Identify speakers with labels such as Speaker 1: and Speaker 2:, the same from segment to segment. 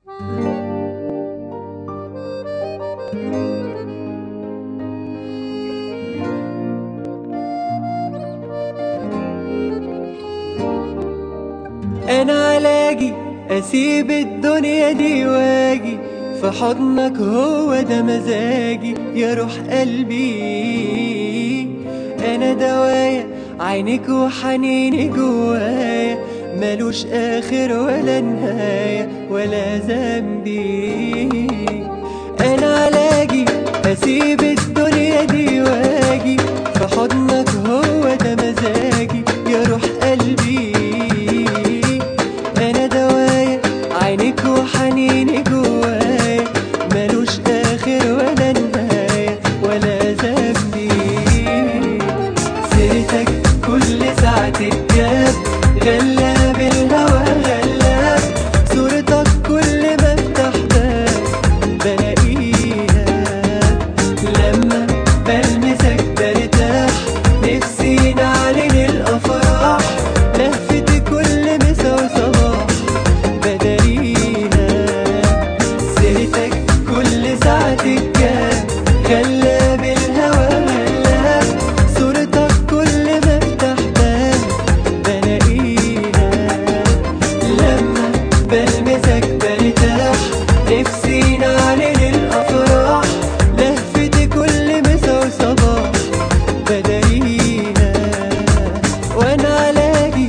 Speaker 1: انا علاجي اسيب الدنيا دي واجي في حضنك، هو ده مزاجي يا روح قلبي. انا دوايا عينك وحنيني جوايا، ملوش اخر ولا نهاية ولا ذنبي. انا علاجي اسيب الدنيا دي واجي في حضنك، هو ده مزاجي يا روح قلبي. انا دوايا عينك وحنيني جوايا، ملوش اخر ولا نهاية ولا ذنبي. سيرتك كل ساعة تتجاب، غلاب الهوى غلاب، صورتك كل ما افتح باب بلاقيها. لما بلمسك برتاح، نفسي نعلن الافراح، لفتي كل مسا وصباح بداريها. سيرتك كل ساعة تتجاب، غلاب الهوى غلاب، صورتك كل ما افتح باب بلاقيها. لما بلمسك برتاح، نفسي نعلن الافراح، لفتي كل مسا وصباح بداريها. وانا علاجي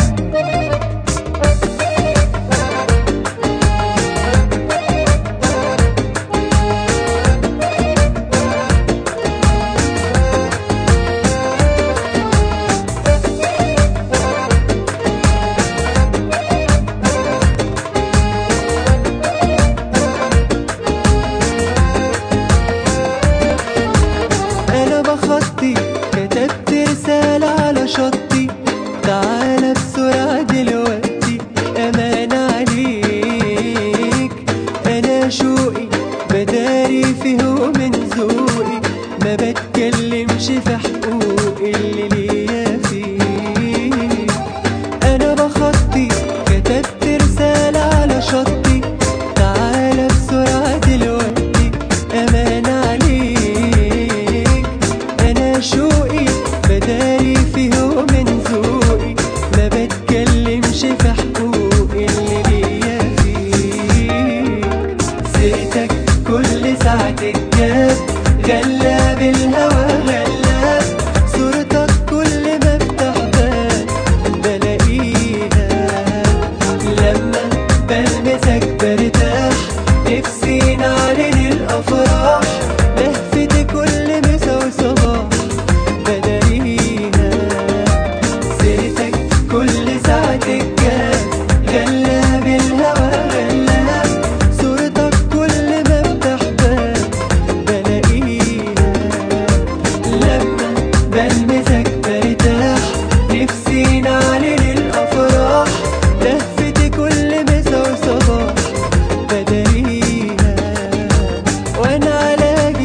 Speaker 1: انا بخطي، كتبت رسالة على شطي، تعالى بسرعة دلوقتي امان عليك. انا شوقي بداري فيه ومن ذوقي، ما بتكلمش في حقوقي اللي ليا فيك. انا بخطي، كتبت رسالة على شطي، تعالى بسرعة دلوقتي امان عليك. انا شوقي بداري فيه ومن ذوقي، ما بتكلمش في حقوقي اللي ليا فيك. سيرتك كل ساعة تتجاب، غلاب الهوى غلاب، صورتك كل ما افتح باب بلاقيها. لما بلمسك برتاح، نفسي نعلن الافراح، لفتي كل مسا وصباح بداريها. سيرتك كل ساعة تتجاب، غلاب الهوى غلاب، صورتك كل ما افتح باب بلاقيها. لما بلمسك برتاح، نفسي نعلن الافراح، لفتي كل مسا وصباح بداريها. وانا علاجي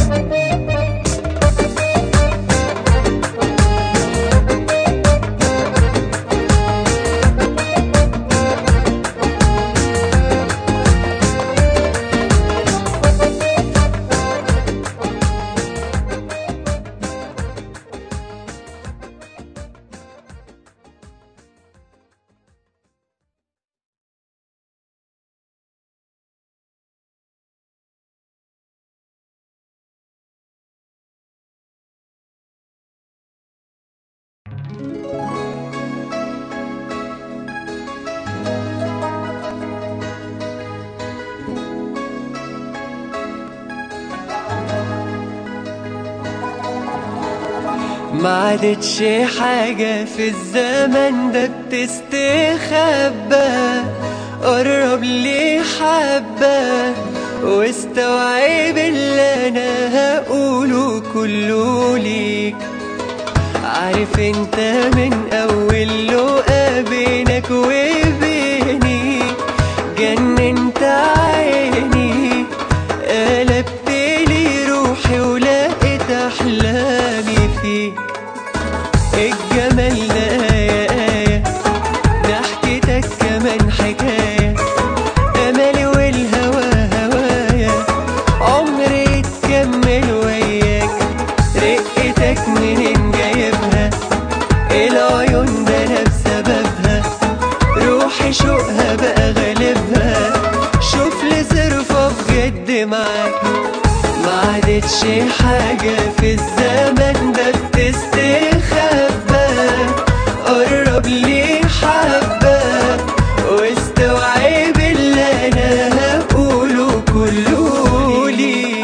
Speaker 1: ما عادتش حاجة في الزمن ده بتستخبى، قرب لي حبة واستوعب اللي انا هقوله كله ليك. عارف انت من اول لقا بينك وبيني، جننت عيني، قلبت لي روحي ولقيت احلامي فيك. الجمال ده آية، ضحكتك كمان حكاية، امالي عادتش حاجة في الزمن ده بتستخبى. قرب لي حبة واستوعب اللي انا هقوله كله ليك.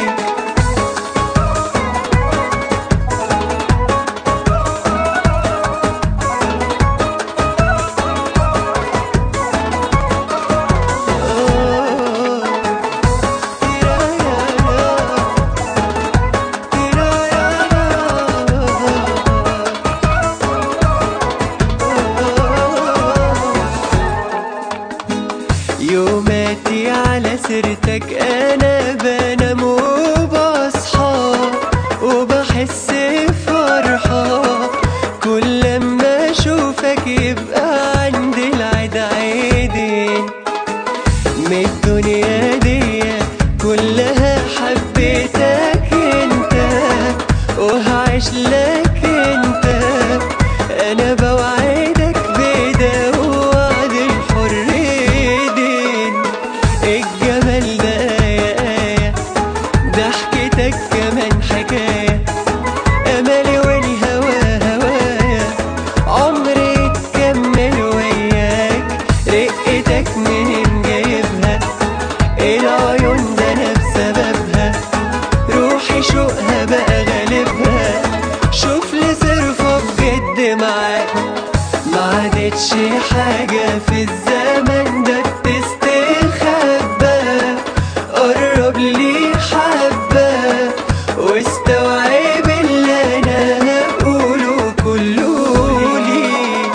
Speaker 1: يوماتي على سيرتك انا بنام وبصحى وبحس بفرحة. كل لما اشوفك يبقى عندي العيد عيدين. من الدنيا دي كلها حبيتك انت وهعيش لك انت. انا بوعدك بده ووعد الحر دين. الجمال ده آية ضحكتك كمان حكاية. املي والهوى هوايا عمري اتكمل وياك. رقتك منين جايبها العيون ده انا بسببها. روحي شوقها بقى غالبها. شوف لي صرفة بجد معاك. ما عادتش حاجة في الزمن ده بتستخبى. قرب لي حبة واستوعب اللي انا هقوله كله ليك.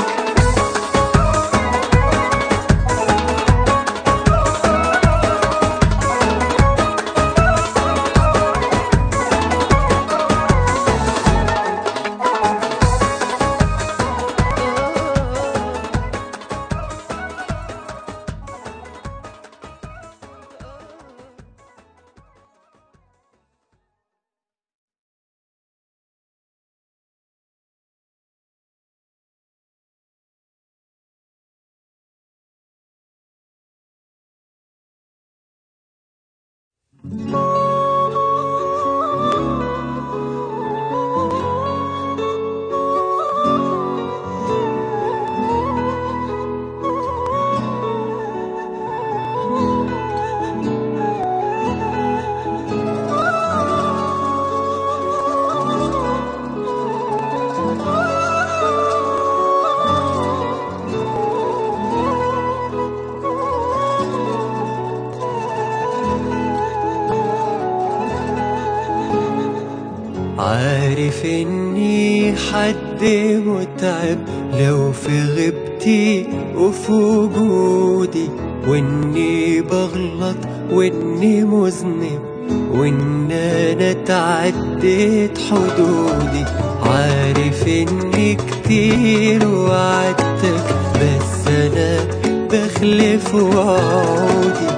Speaker 1: عارف اني حد متعب لو في غيبتي وفي وجودي. واني بغلط واني مذنب وان انا تعديت حدودي. عارف اني كتير وعدتك بس انا بخلف وعودي.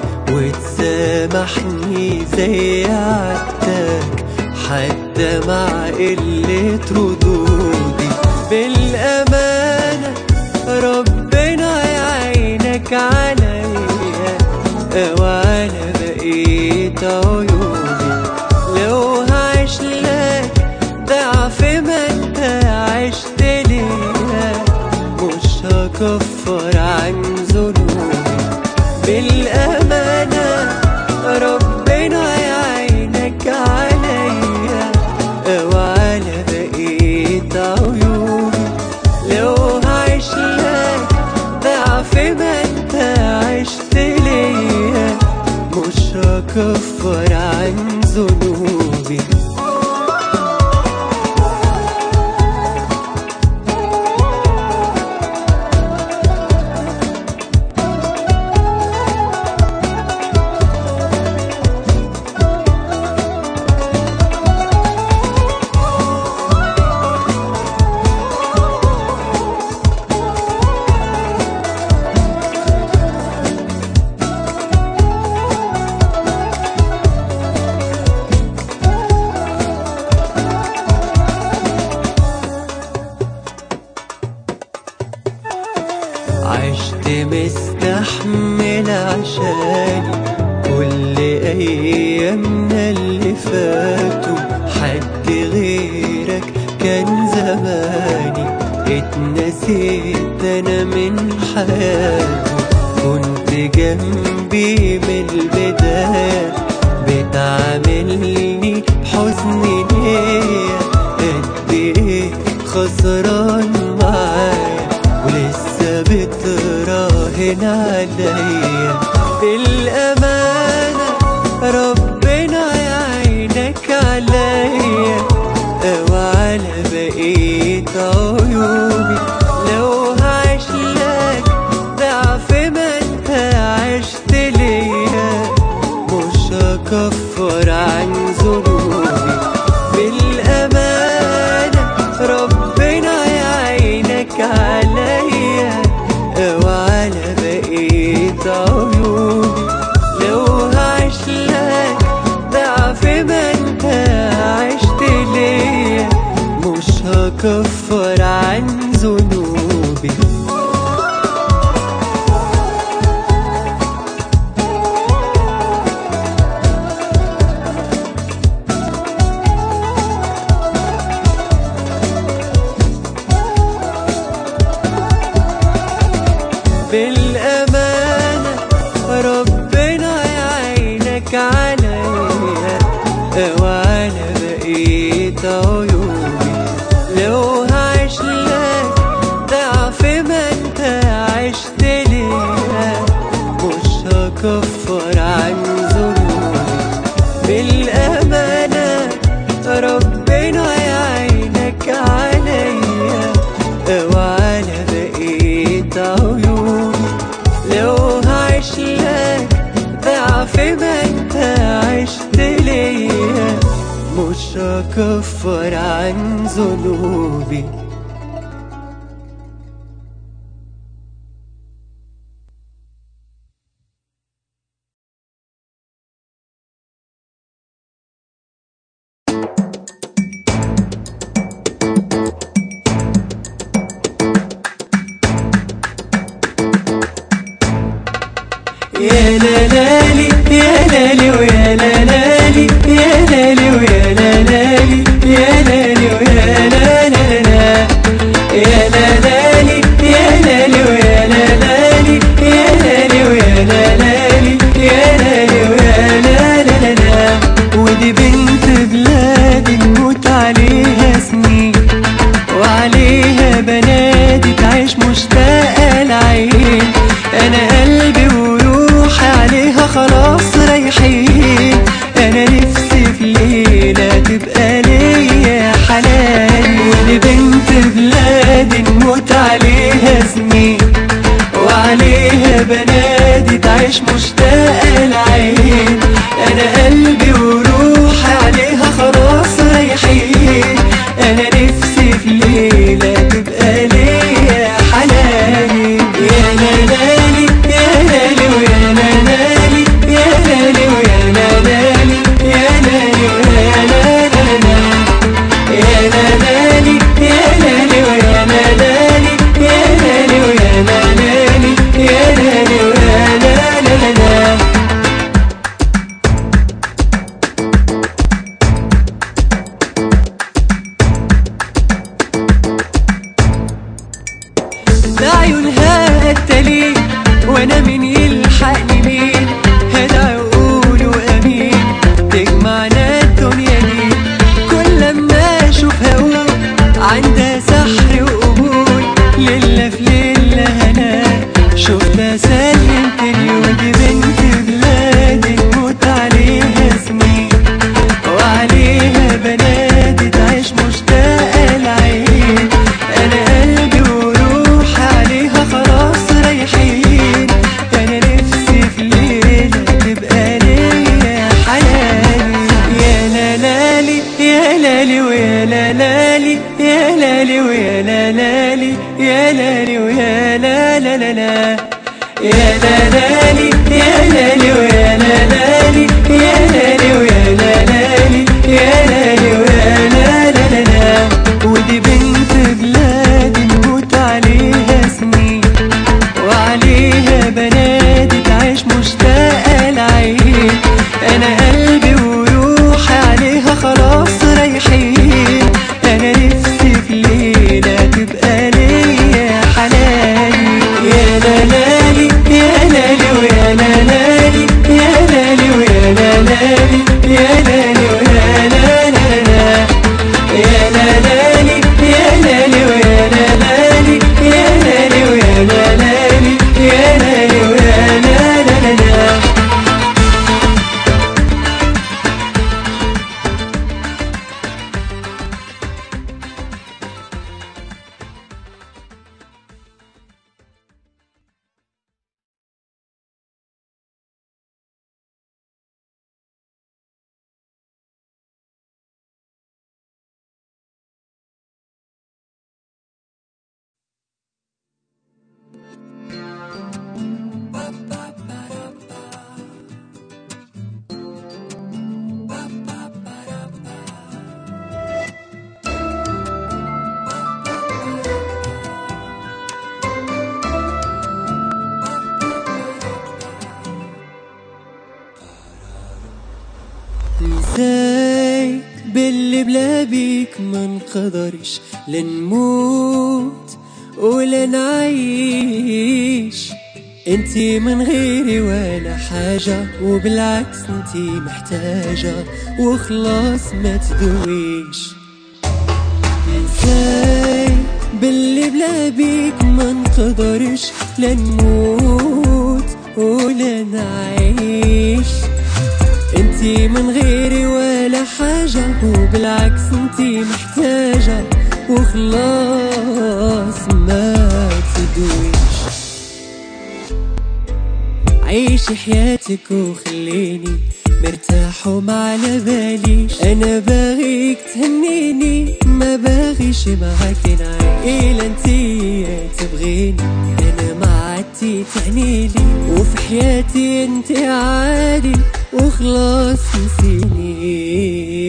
Speaker 1: وتسامحني زي عدتك حتى مع قلة ردودي. بالأمانة ربنا يعينك عليا وعلى بقية عيوبي. لو هعيش لك ضعف ما انت عشت ليا مش هكفر عن ذنوبي. بالأمانة ربنا يعينك عليا وعلى بقية عيوبي. لو هعيش لك ضعف ما انت عشت ليا مش هكفر عن ذنوبي. عشت مستحمل عشاني كل أيامنا اللي فاتوا حد غيرك كان زماني اتنسيت أنا من حياته. كنت جنبي من البداية بتعاملني بحسن نية. قد ايه خسران معايا ولسه بتراهن عليا. بالأمانة ربنا يعينك عليا أو على بقية عيوبي. لو هعيشلك ضعف ما انت عشت ليا مش هكفر عن ذنوبي. بالأمانة ربنا يعينك عليا أو على بقية عيوبي. لو هعيشلك ضعف ما انت عشت ليا مش هكفر عن ذنوبي. بالأمانة ربنا يعينك عليا أو على بقية عيوبي. لو هعيشلك ضعف ما انت عشت ليا مش هكفر عن ذنوبي. بالأمانة ربنا يعينك عليا أو على بقية عيوبي. لو هعيشلك ضعف ما انت عشت ليا مش هكفر عن ذنوبي. يا لالي يا لالي ويا لالي يا لالي ويا لالي يا لالي ويا لالا يا لالي يا لالي ويا لالي يا لالي ويا لالي يا لالي ويا لالا. ودي بنت بلادي نموت عليها سنين وعليها بنادي تعيش مشتاقة العين. أنا قلبي وروحي عليها خلاص رايحين. أنا نفسي في ليلة تبقى ليا حلال. ودي بنت بلادي نموت عليها سنين وعليها بنادي تعيش مشتاقة العين. أنا قلبي وروحي عليها خلاص رايحين. أنا نفسي في ليلة تبقى ليا حلال. يا لالي يا لالي ويا لالي يا لالي ويا لالي يا لالي ويا لالا يا لالي يا لالي ويا لالي يا لالي ويا لالي يا لالي ويا لالا. بعيونها قتالين وانا مين يلحقني مين. هدعي وقولوا امين تجمعنا الدنيا دي. كل ما اشوفها اقول عندها سحر وقبول. ليلة في ليلة هنا شفتها سلمتني. ودي بنت بلادي نموت عليها سنين وعليها بنادي تعيش مشتاقة العين. أنا قلبي وروحي عليها خلاص رايحين. أنا نفسي في ليلة تبقى ليا حلال. يا لالي يا لالي ويا لالي يا لالي ويا لالي يا لالي ويا لالا يا لالي يا لالي ويا لالي يا لالي ويا لالي يا لالي ويا لالا. ودي بنت بلادي نموت عليها سنين وعليها بنادي تعيش مشتاقة العين. انا قلبي وروحي عليها خلاص رايحين. انا نفسي في ليلة تبقى ليا حلالي. يا لالي يا لالي ويا لالي يا لالي ويا لالي يا لالي ويا لالا يا لالي يا لالي ويا لالي يا لالي ويا لالي يا لالي ويا لالا. نسيت باللي بلا بيك ما نقدرش لا نموت ولا نعيش. انتي من غيري ولا حاجة وبالعكس انتي محتاجة وخلاص ما تدويش. نسيت باللي بلا بيك ما نقدرش لا نموت ولا نعيش. انتي من غيري ولا حاجة وبالعكس انتي محتاجة وخلاص ما تدويش. عيشي حياتك وخليني مرتاح وما على باليش. انا باغيك تهنيني ما باغيش معاك نعيش. إلا انتي تبغيني انا ما عدتي تعنيلي وفي حياتي انتي عادي وخلاص نسيني.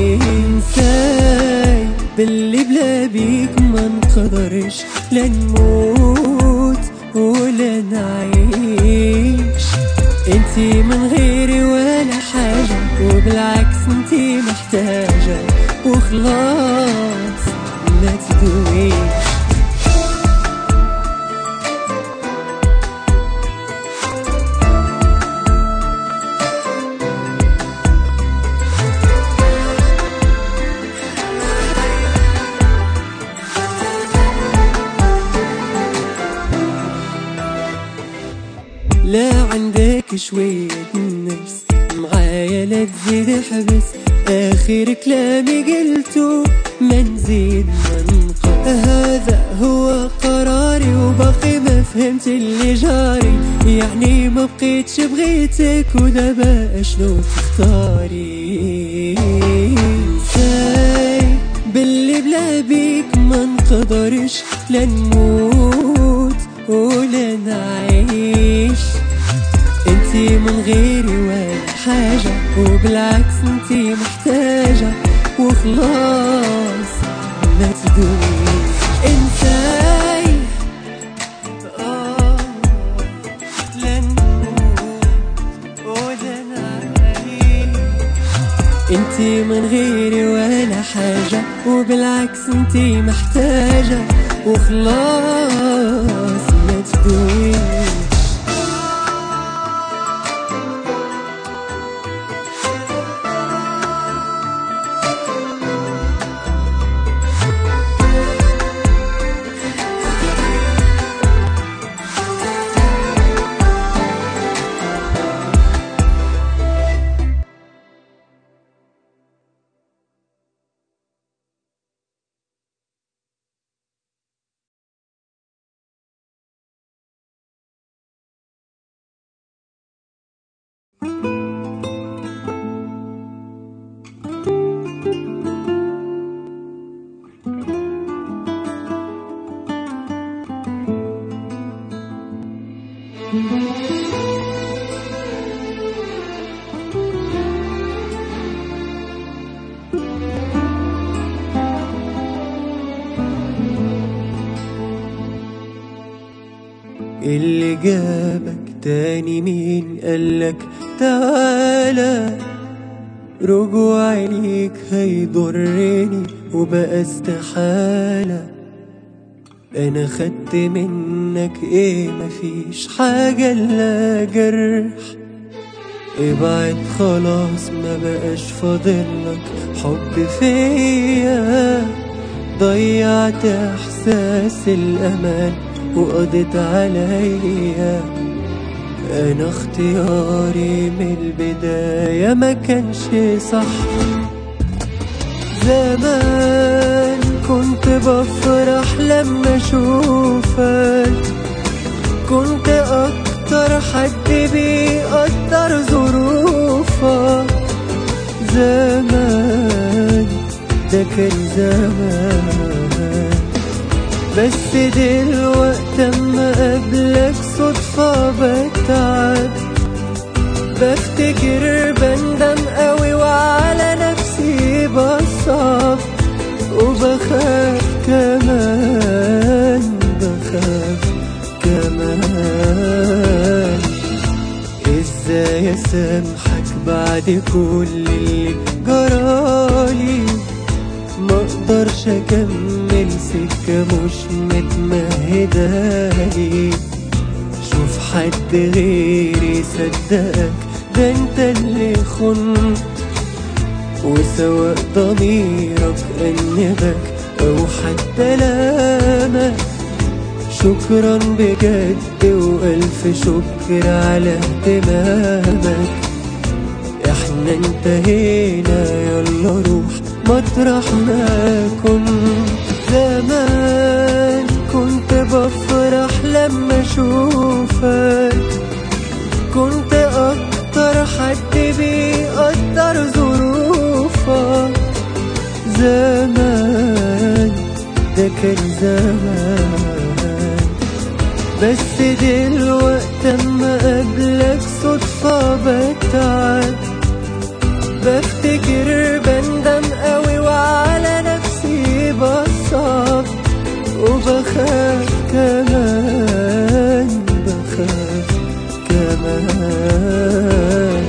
Speaker 1: نساي باللي بلا بيك ما نقدرش لا نموت ولا نعيش. انتي من غيري ولا حاجة وبالعكس انتي محتاجة وخلاص ما تدويش. لا عندك شوية نفس معايا لا تزيد حبس. آخر كلامي قلته ما نزيد ما ننقص. هذا هو قراري وباقي ما فهمت اللي جاري. يعني ما بقيتش بغيتك ودابا اشنو تختاري. نساي باللي بلا بيك ما نقدرش لا نموت ولا نعيش. انتي من غيري ولا حاجة وبالعكس انتي محتاجة وخلاص ما تدويش. انساي لا نموت ولا نعيش. انتي من غيري ولا حاجة وبالعكس انتي محتاجة وخلاص ما تدويش. اللي جابك تاني مين قالك تعالى؟ رجوع ليك هيضرني وبقى استحالة. انا خدت منك ايه؟ مفيش حاجة الا جرح. ابعد خلاص ما بقاش فاضلك حب فيا. ضيعت احساس الامان وقضيت عليا. انا اختياري من البداية ما كانش صح. زمان كنت بفرح لما اشوفك، كنت اكتر حد بيقدر ظروفك. زمان ده كان زمان، بس دلوقتي اما قابلك صدفة بتعب. بفتكر بندم قوي وعلى نفسي بصعب، وبخاف كمان بخاف كمان. ازاي اسامحك بعد كل اللي جرالي؟ مقدرش اكمل سكة مش متمهدالي. شوف حد غيري صدقك، ده انت اللي خنت. وسواء ضميرك أنبك أو حتى لامك، شكرا بجد وألف شكر على اهتمامك. احنا انتهينا يلا روح مطرح ما كنت. زمان كنت بفرح لما اشوفك، كنت اكتر حد بيقدر ظروفك. زمان ده كان زمان، بس دلوقتي اما قابلك صدفة بتعب. بفتكر بندم قوي وعلى نفسي بصعب، وبخاف كمان بخاف كمان.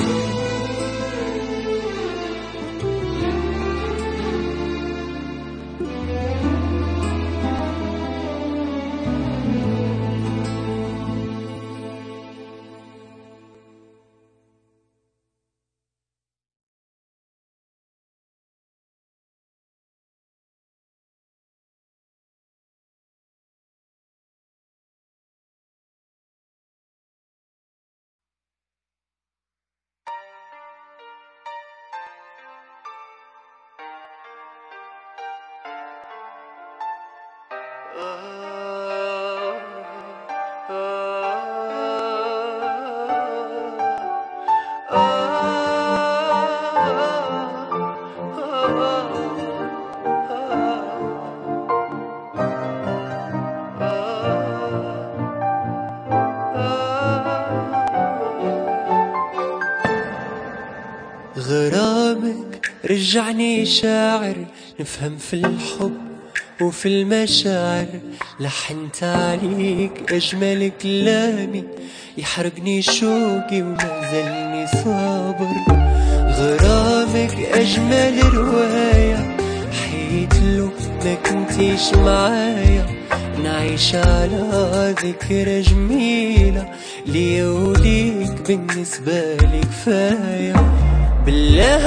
Speaker 1: غرامك رجعني شاعر، نفهم في الحب وفي المشاعر. لحنت عليك أجمل كلامي، يحرقني شوقي وما زلني صابر. غرامك أجمل رواية، حيتلو ما كنتيش معايا. نعيش على ذكرى جميلة ليا وليك، بالنسبة لي كفاية. بالله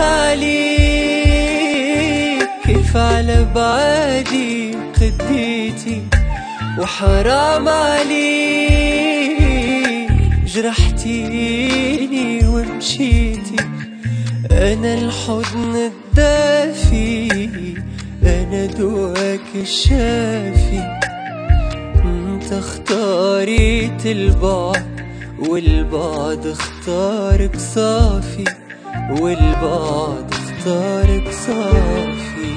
Speaker 1: عليك كيف على بعادي خديتي، وحرام عليك جرحتيني ومشيتي. أنا الحضن الدافي، أنا دواك الشافي. انت اختاريت البعد والبعد اختارك صافي، والبعد اختارك صافي.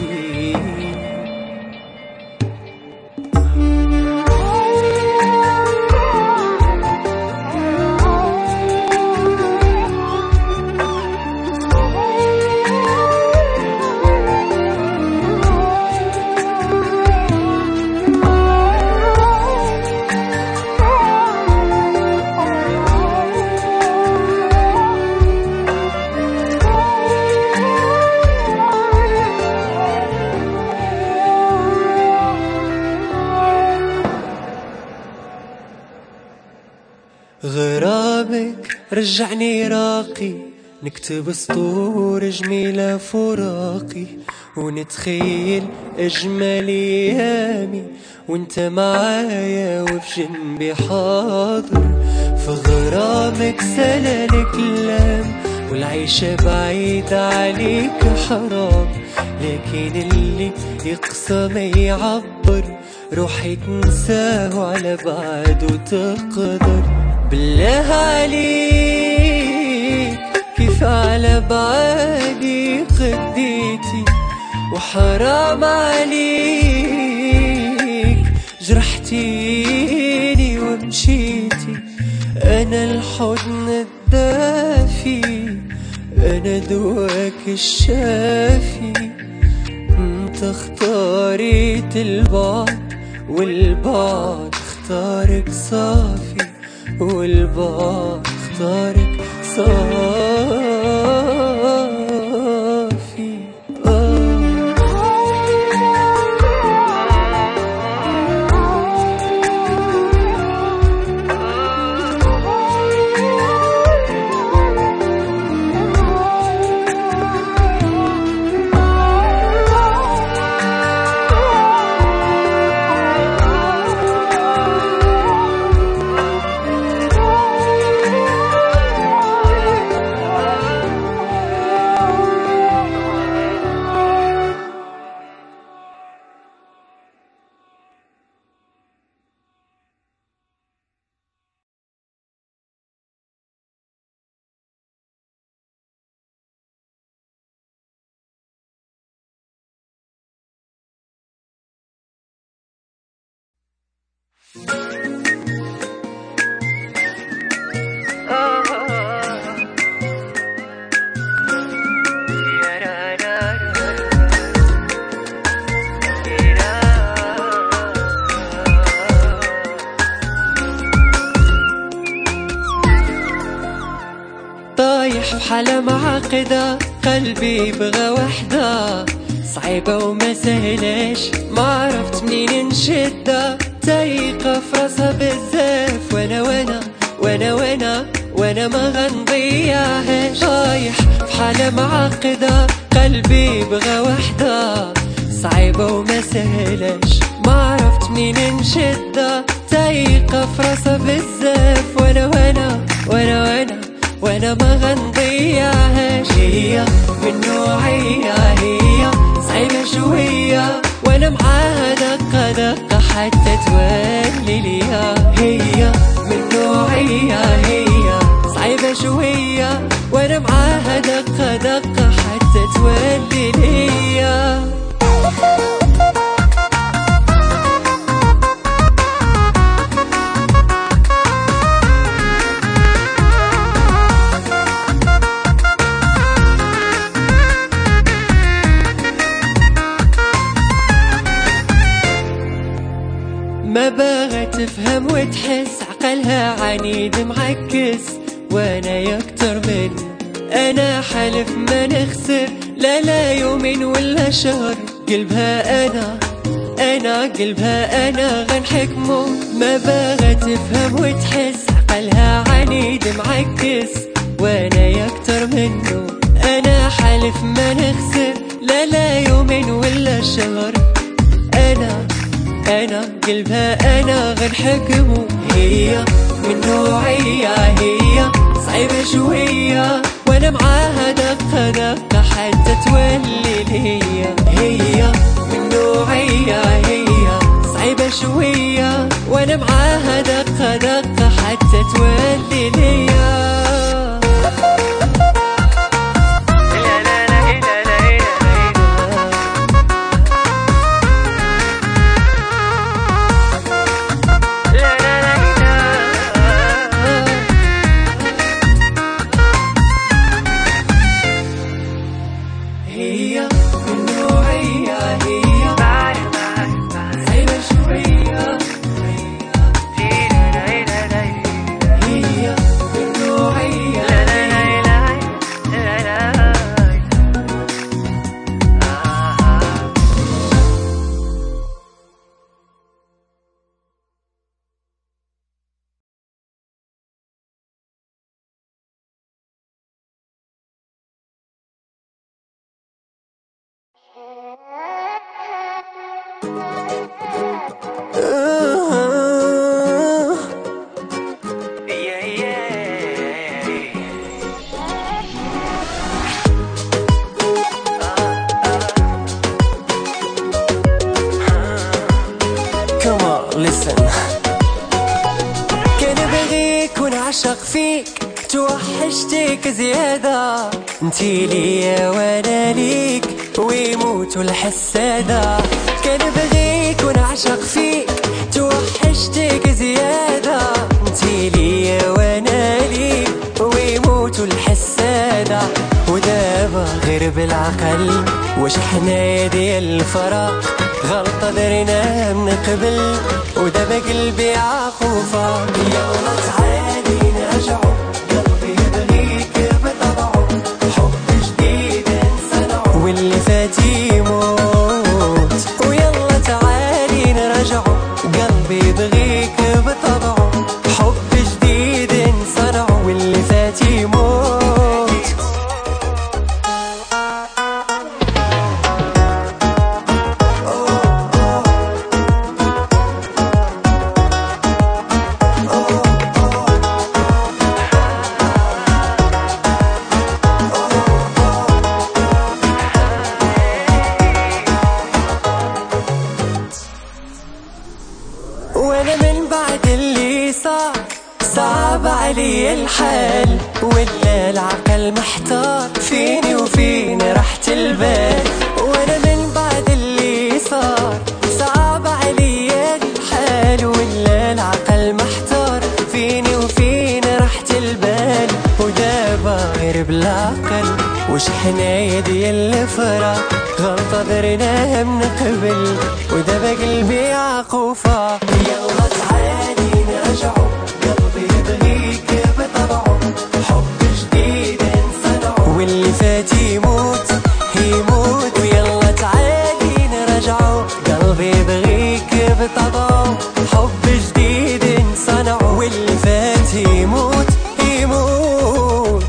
Speaker 1: غرامك رجعني راقي، نكتب سطور جميلة فراقي، ونتخيل أجمل أيامي وانت معايا وفي جنبي حاضر. في غرامك سلا الكلام والعيشة بعيد عليك حرام، لكن اللي يقسى ما يعبر، روحي تنساه على بعد وتقدر. بالله عليك كيف على بعادي قديتي، وحرام عليك جرحتيني ومشيتي. أنا الحضن الدافي، أنا دواك الشافي، انت اختاريت البعد والبعد اختارك صافي، والبعد اختارك صافي. طايح بحالة معقدة، قلبي بغى وحدة صعيبة وما سهلاش، ما عرفت منين نشدها، تايقة في راسها بزاف، وانا ما غنضيعهاش. طايح بحالة معقدة، قلبي بغى وحدة صعيبة وما سهلاش، ما عرفت منين نشدها، تايقة في راسها بزاف، وانا ما غنضيعهاش. هي من نوعية، هي صعيبة شوية، وانا معاها دقة دقة حتى تولي ليا. هي من نوعية، هي صعيبة شوية، وانا معاها دقة دقة حتى تولي ليا. ما باغا تفهم وتحس، عقلها عنيد معكس، وانا يكتر منه. انا حالف ما نخسر، لا يومين ولا شهر، قلبها قلبها انا غنحكمه. ما باغا تفهم وتحس، عقلها عنيد معكس، وانا يكتر منه. انا حالف ما نخسر، لا يومين ولا شهر، أنا قلبها أنا غنحكمو. هي من نوعية، هي صعيبة شوية، وانا معاها دقة دقة حتى تولي ليا. هي من نوعية، هي صعيبة شوية، وانا معاها دقة دقة حتى تولي ليا. هي من نوعية، هي صعيبة شوية، ونعشق فيك توحشتك زيادة، انتي ليا وانا ليك ويموت الحس هذا. كان بغيك ونعشق فيك توحشتك زيادة، انتي ليا وانا ليك ويموت الحس هذا. ودابا غير بالعقل واش حنايا ديال الفراق، غلطة درناها من قبل ودابا قلبي عاقوفة. يلا تعالي نرجعو قلبي يبغيك بطبعو، حب جديد نصنعو واللي فات يموت. ويلا تعالي نرجعو قلبي يبغيك بطبعو، حب جديد نصنعو واللي فات يموت. وانا من بعد اللي صار صعب علي الحال، ولا العقل محتار فيني وفين راحة البال. وانا من بعد اللي صار صعب علي الحال، ولا العقل محتار فيني وفين راحة البال. ودابا غير بالعقل وش حنايا ديال الفراق، غلطة درناها من قبل ودابا قلبي عاقوفة. يلا تعالي نرجعو قلبي يبغيك بطبعو، حب جديد نصنعو واللي فات يموت يموت. ويلا تعالي نرجعو قلبي يبغيك بطبعو، حب جديد نصنعو واللي فات يموت يموت.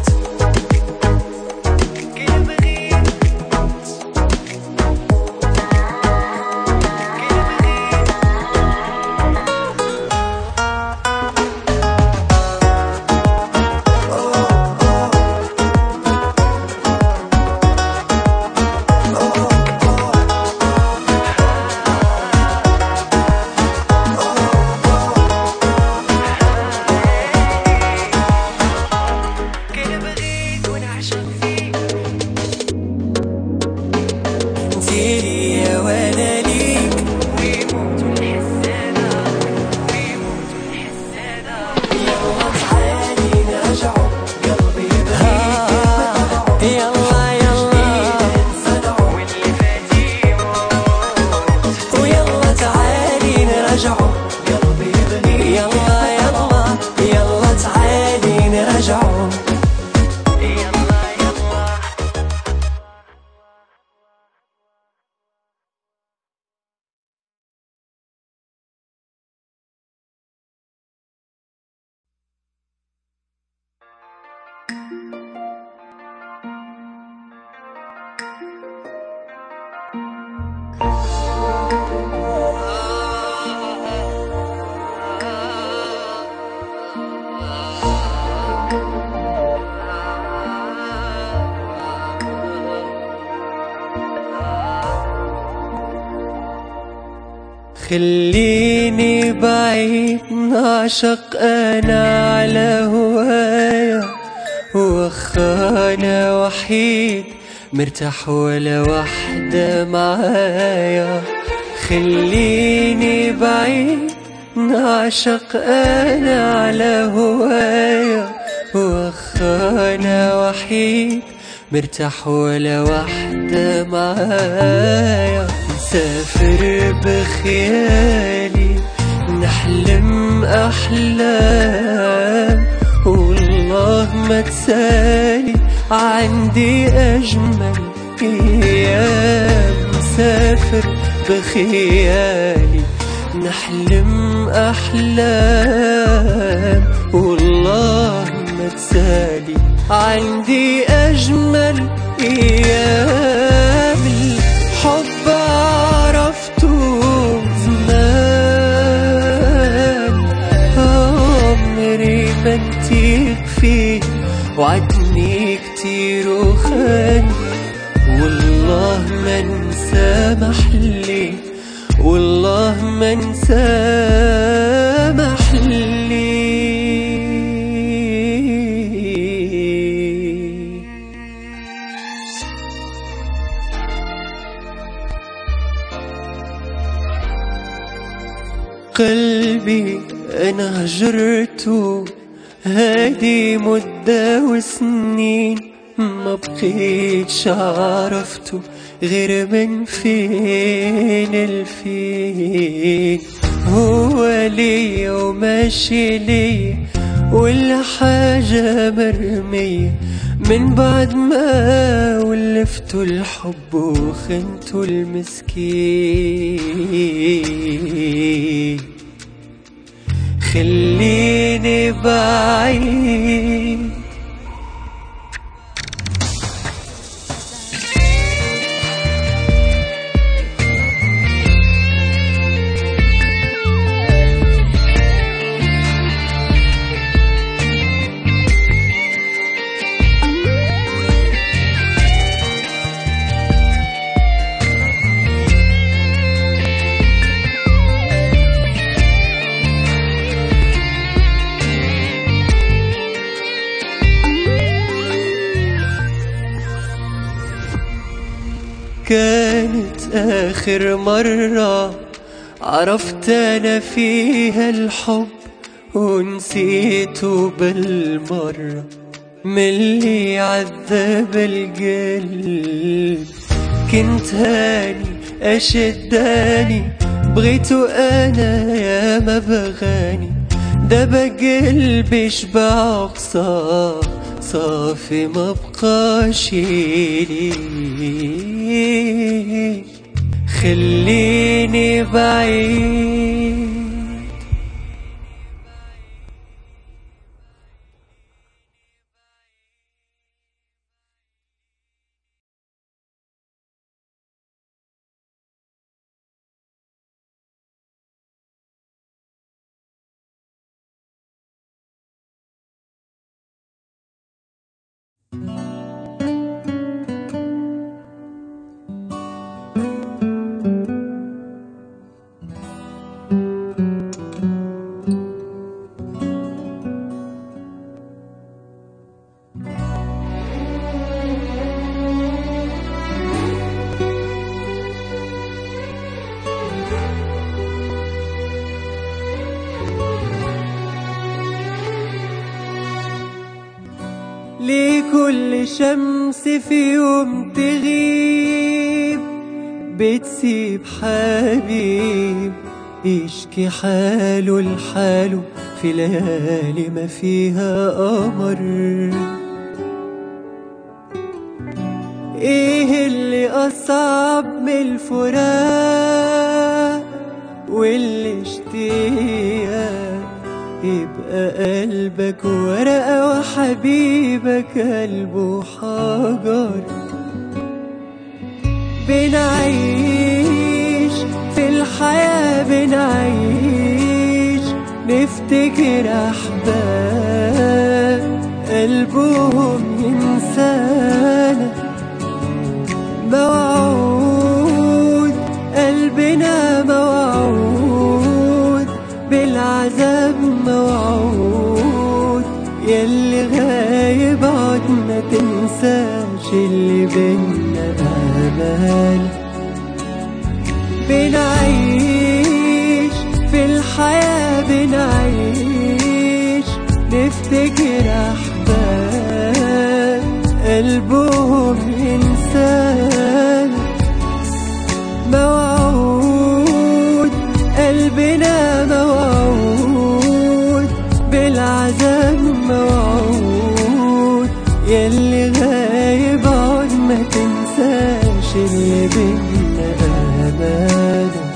Speaker 1: خليني بعيد نعشق أنا على هوايا، وخانا وحيد مرتاح ولا وحدة معايا. خليني بعيد نعشق أنا على هوايا، وخانا وحيد مرتاح ولا وحدة معايا. نسافر بخيالي نحلم أحلام، والله ما تسالي عندي أجمل أيام. نسافر بخيالي نحلم أحلام، والله ما تسالي عندي أجمل أيام. الحب عرفته زمان، عمري ما انتيك فيه وعدني كتير وخان. والله ما انسى محلي، والله ما انسى محلي. قلبي انا هجرته، هادي مدة وسنين ما بقيتش عرفته غير من فين الفين. هو ليا وماشي ليا والحاجة مرمية من بعد ما ولفته الحب وخنته المسكين. خليني بعيد كانت آخر مرة عرفت أنا فيها الحب ونسيته بالمرة من اللي عذب القلب. كنت هاني أشداني بغيته أنا يا ما بغاني، ده بقلبي شبع قصاه صافي ما بقاش لي. خليني بعيد لكل شمس في يوم تغيب بتسيب حبيب يشكي حاله لحاله في ليالي ما فيها قمر. ايه اللي اصعب من الفراق واللي اشتياق يبقى قلبك ورقة وحبيبك قلبه حجر. بنعيش في الحياة بنعيش نفتكر أحباب قلبهم ينسانا موعود. قلبنا موعود بالعذاب موعود، ياللي غايب عد ما تنساش اللي بينا أمان. بنعيش في الحياة بنعيش نفتكر أحباب قلبهم إنسان موعود. قلبنا موعود بالعذاب موعود، ياللي غايب عد ما تنساش اللي بينا أمانة.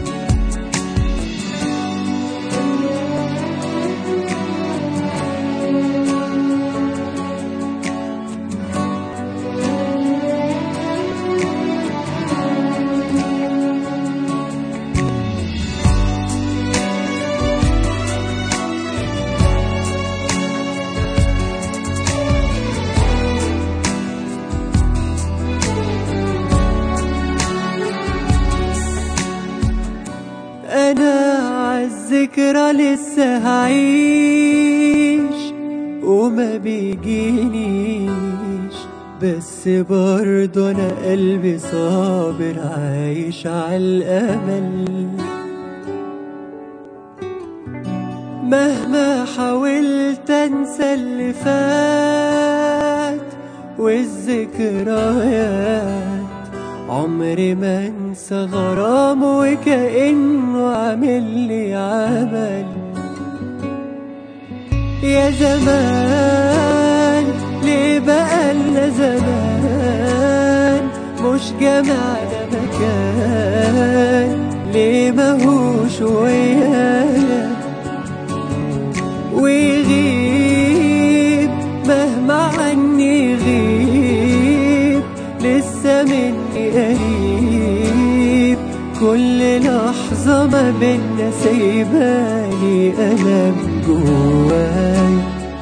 Speaker 1: أنا عالذكرى لسه هعيش وما بيجينيش، بس برضه أنا قلبي صابر عايش عالأمل. مهما حاولت انسى اللي فات والذكريات، عمري ما انسى غرامه وكأنه عامل لي عمل. يا زمان ليه بقالنا زمان مش جمعنا مكان، ليه ماهوش ويانا ويغيب مهما عني يغيب، لسه مني قريب، كل لحظة ما بينا سايبالي ألم جواي.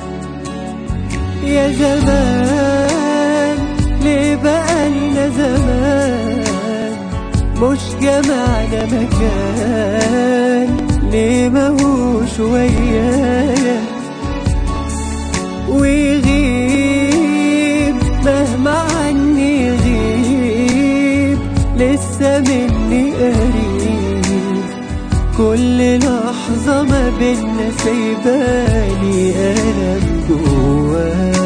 Speaker 1: يا زمان ليه بقالنا زمان مش جمعنا مكان، ليه ماهوش ويايا ويغيب مهما عني يغيب، لسه مني قريب، كل لحظة ما بينا سايبالي ألم جوايا.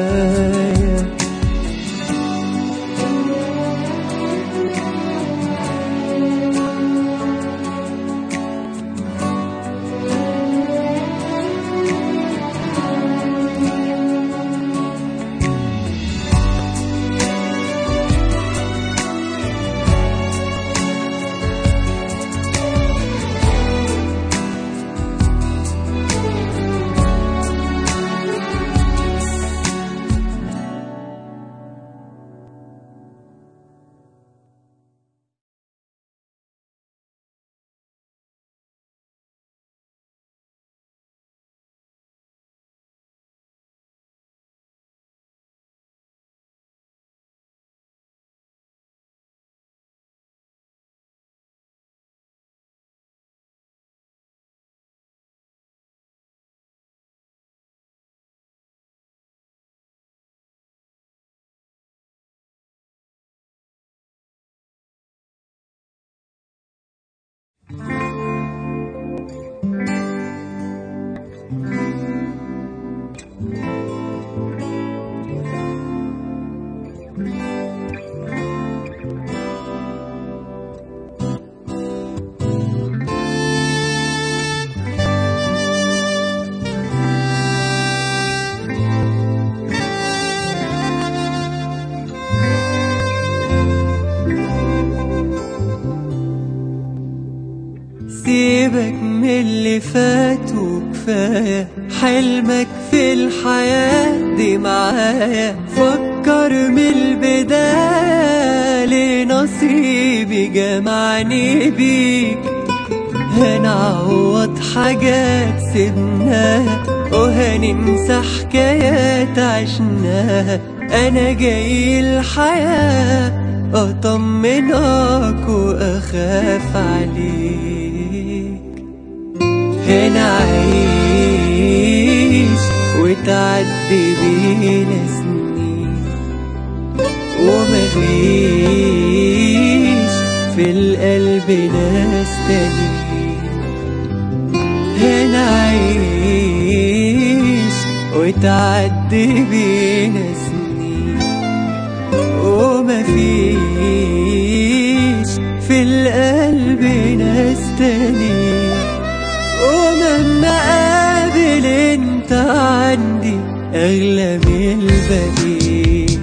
Speaker 1: سيبك من اللي فات وكفاية، حلمك في الحياة دي معايا، فكر من البداية لنصيبي جمعني بيك، هنعوض حاجات سيبناها وهننسى حكايات عشناها. أنا جاي الحياة أطمنك وأخاف عليك، هنعيش وتعدي بينا سنين ومفيش في القلب ناس تانيين، هنعيش وتعدي بينا سنين ومفيش في القلب ناس تانيين. ومهما قابل انت عندي اغلى من الباقيين.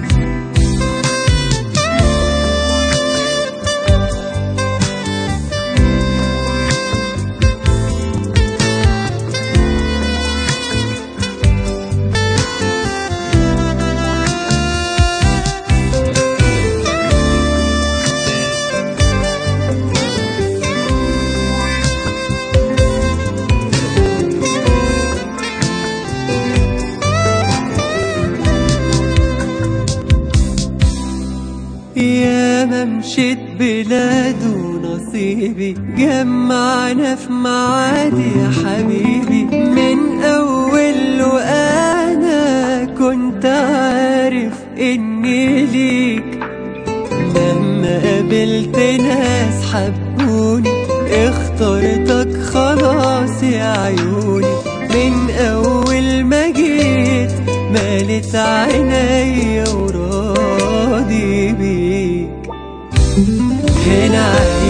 Speaker 1: يا ما مشيت بلاد ونصيبي جمعنا في معادي يا حبيبي، من أول وأنا كنت عارف إني ليك، لما قابلت ناس حبوني اخترتك خلاص يا عيوني، من أول ما جيت مالت عينيا وراضي بيك. هنا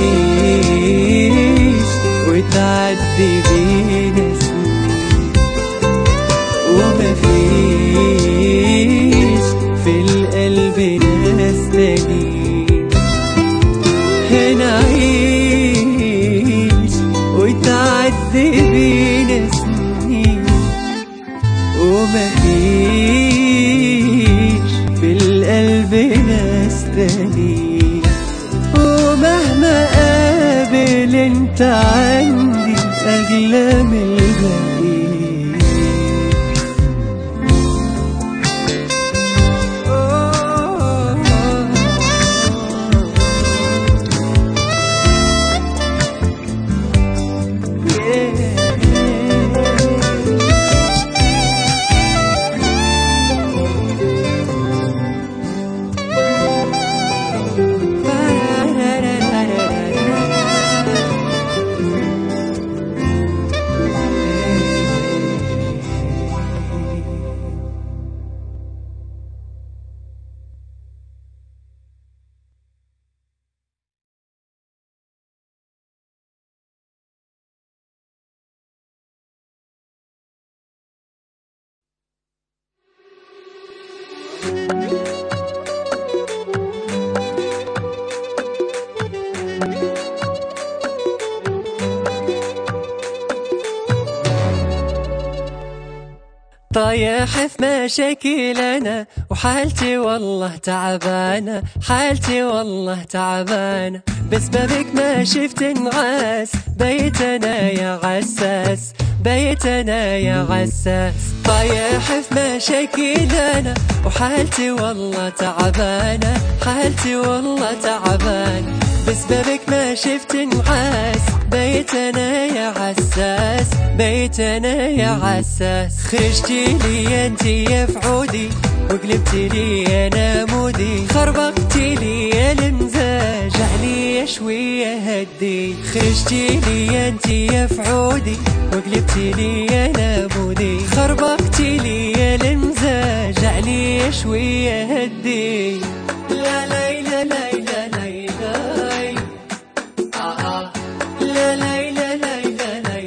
Speaker 1: عيش وتعدي بينا سنين ومفيش في القلب ناس تانيين. هنا عيش وتعدي بينا سنين ومفيش في القلب ناس تانيين. ومهما قابل انت عندي اغلى من الباقيين. طايح في مشاكل انا وحالتي والله تعبانه، حالتي والله تعبانه، بسببك ما شفت انعاس، بيت انا يا عساس، بيت انا يا عساس. طايح في مشاكل انا وحالتي والله تعبانه، حالتي والله تعبانه، بسببك ما شفت انعاس، بيت انا يا عساس، بيت انا يا عساس. خرجتي لي انتي يا فعودي وقلبتي لي انا مودي، خربقتي لي المزاج علي شويه هدي. خرجتي لي انتي يا فعودي وقلبتي لي انا مودي، خربقتي لي المزاج علي شويه هدي. لا لا لا لا لا لا لا لا لا لا لا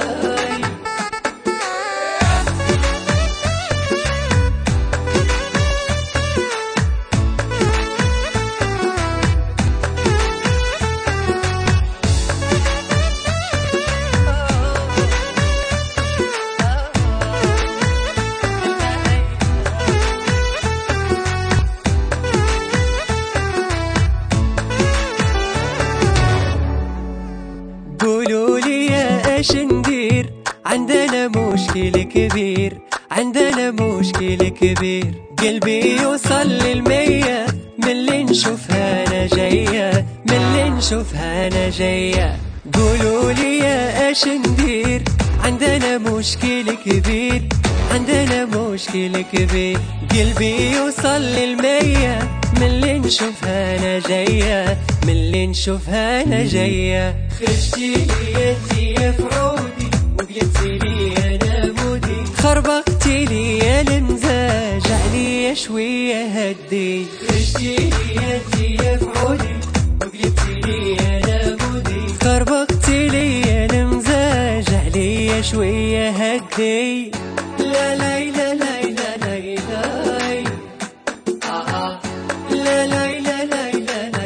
Speaker 1: قولوا لي يا ايش ندير، عندنا مشكل كبير، عندنا مشكل كبير، قلبي يوصل للمية من اللي نشوفها انا جاية، من اللي نشوفها انا جاية. قولوا لي يا ايش ندير، عندنا مشكل كبير، عندنا مشكل كبير، قلبي يوصل للمية من اللي نشوفها انا جاية، من اللي نشوفها انا جاية. خرجتي لي انتي يا فعودي وقلبتي لي انا مودي، خربقتي لي المزاج علي شوية هدي. خرجتي لي انتي يا فعودي وقلبتي لي انا مودي، خربقتي لي المزاج علي شوية هدي. لا لا لا لا لا لا لا لا لا لا لا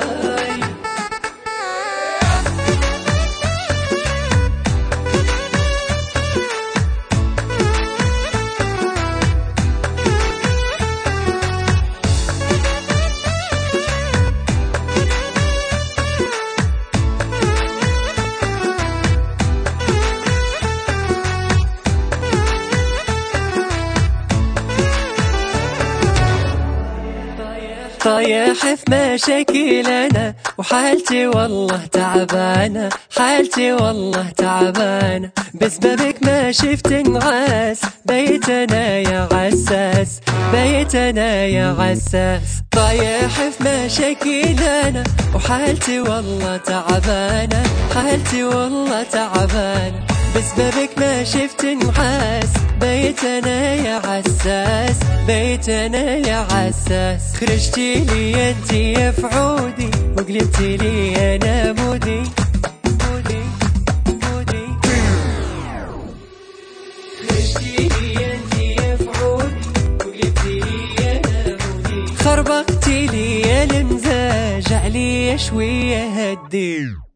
Speaker 1: طايح في مشاكل انا وحالتي والله تعبانه، حالتي والله تعبانه، بسببك ما شفت انعاس، بيت انا يا عساس، بيت انا يا عساس. طايح في مشاكل انا وحالتي والله تعبانه، حالتي والله تعبانه، بسببك ما شفت نحاس، بيت انا يا عساس، بيت انا يا عساس. خرجتي لي انتي يا فعودي وقلبتي لي انا مودي مودي مودي. خرجتي لي انتي يا فعودي وقلبتي لي انا مودي. خربقتي لي المزاج علي شويه هدي.